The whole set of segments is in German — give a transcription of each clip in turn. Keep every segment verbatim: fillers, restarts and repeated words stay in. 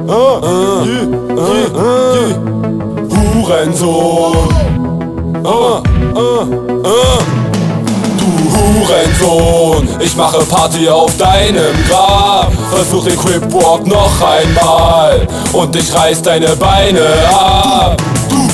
Hurensohn. Uh, uh, uh. Du Hurensohn, ich mache Party auf deinem Grab. Versuch den Cripwalk noch einmal und ich reiß deine Beine ab. Du,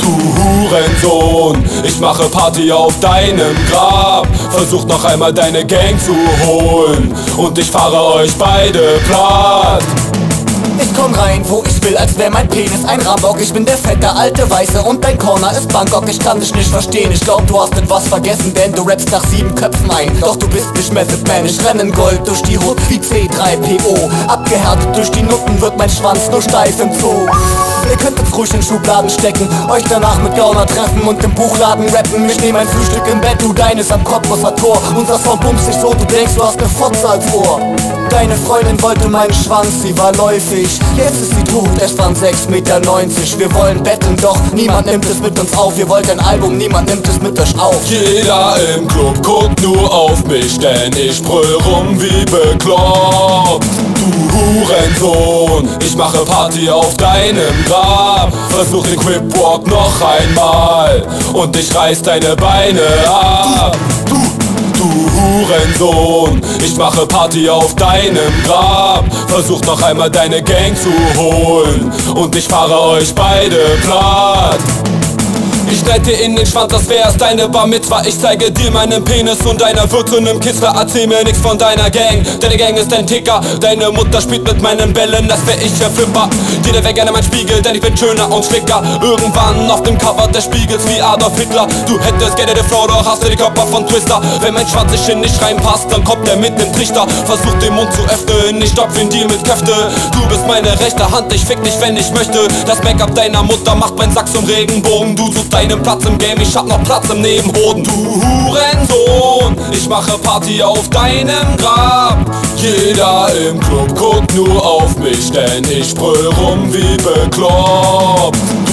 du Hurensohn, ich mache Party auf deinem Grab. Versuch noch einmal deine Gang zu holen und ich fahre euch beide platt. Ich komm rein, wo ich will, als wär mein Penis ein Rambock. Ich bin der fette alte Weiße und dein Corner ist Bangkok. Ich kann dich nicht verstehen, ich glaub du hast etwas vergessen, denn du rappst nach sieben Köpfen ein. Doch du bist nicht Method Man, ich renn in Gold durch die Hood wie C drei P O. Abgehärtet durch die Nutten wird mein Schwanz nur steif im Zoo. Ihr könnt uns ruhig in Schubladen stecken, euch danach mit Gauner treffen und im Buchladen rappen. Ich nehm ein Frühstück im Bett, du deines am Cottbusser Tor. Unser Song bumst sich so, du denkst du hast ne Fotze als Ohr. Deine Freundin wollte meinen Schwanz, sie war läufig. Jetzt ist sie tot, es waren sechs Meter neunzig. Wir wollen betteln, doch niemand nimmt es mit uns auf. Ihr wollt ein Album, niemand nimmt es mit euch auf. Jeder im Club guckt nur auf mich, denn ich brüll rum wie bekloppt. Du Hurensohn, ich mache Party auf deinem Grab. Versuch den Cripwalk noch einmal und ich reiß deine Beine ab. Du, du, du Hurensohn, ich mache Party auf deinem Grab. Versuch noch einmal deine Gang zu holen und ich fahre euch beide platt. Ich schneid dir in den Schwanz, das wär's deine Bar Mitzwa. Ich zeige dir meinen Penis und deiner wird zu nem Kitzler. Erzähl mir nix von deiner Gang, deine Gang ist ein Ticker. Deine Mutter spielt mit meinen Bällen, das wär ich der Flipper. Jeder wär gerne mein Spiegel, denn ich bin schöner und schlicker. Irgendwann auf dem Cover des Spiegels wie Adolf Hitler. Du hättest gerne den Flow, doch hast du den Körper von Twister. Wenn mein Schwanz sich hin nicht reinpasst, dann kommt er mit dem Trichter. Versuch den Mund zu öffnen, ich stopf ihn dir mit Köfte. Du bist meine rechte Hand, ich fick dich, wenn ich möchte. Das Make-up deiner Mutter macht meinen Sack zum Regenbogen. Du suchst deinen Platz im Game, ich hab noch Platz im Nebenhoden. Du Hurensohn, ich mache Party auf deinem Grab. Jeder im Club guckt nur auf mich, denn ich brüll rum wie bekloppt.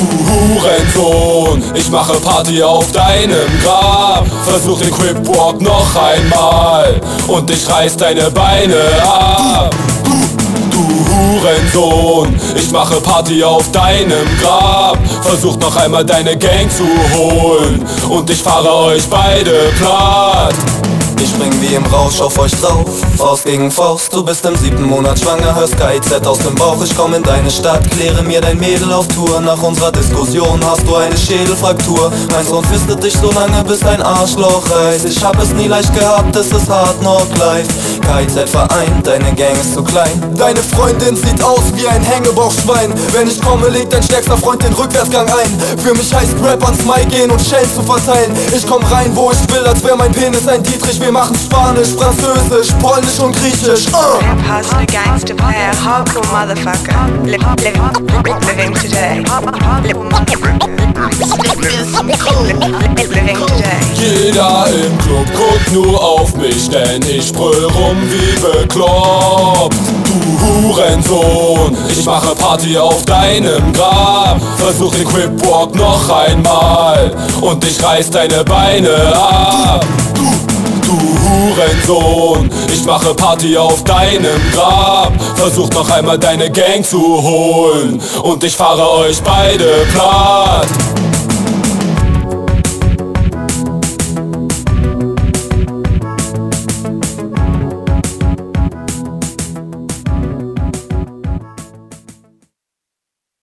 Du Hurensohn, ich mache Party auf deinem Grab. Versuch den Cripwalk noch einmal und ich reiß deine Beine ab. Hurensohn, ich mache Party auf deinem Grab. Versuch noch einmal deine Gang zu holen und ich fahre euch beide platt. Ich spring wie im Rausch auf euch drauf, Faust gegen Faust. Du bist im siebten Monat schwanger, hörst K I Z aus dem Bauch. Ich komm in deine Stadt, kläre mir dein Mädel auf Tour. Nach unserer Diskussion hast du eine Schädelfraktur. Mein Sohn fistet dich so lange, bis dein Arschloch reißt. Ich hab es nie leicht gehabt, es ist hart knock life. K I Z vereint, deine Gang ist zu klein. Deine Freundin sieht aus wie ein Hängebauchschwein. Wenn ich komme, legt dein stärkster Freund den Rückwärtsgang ein. Für mich heißt Rap ans Mic gehen und Schellen zu verteilen. Ich komm rein, wo ich will, als wär mein Penis ein Dietrich. Wir machen Spanisch, Französisch, Polnisch und Griechisch. uh. Hustler, gangster player, hardcore motherfucker. Liv, liv, living today. Liv, living today. Jeder im Club guckt nur auf mich, denn ich brüll rum wie bekloppt. Du Hurensohn, ich mache Party auf deinem Grab. Versuch den Cripwalk noch einmal und ich reiß deine Beine ab. Du Hurensohn, ich mache Party auf deinem Grab. Versuch noch einmal deine Gang zu holen und ich fahre euch beide platt.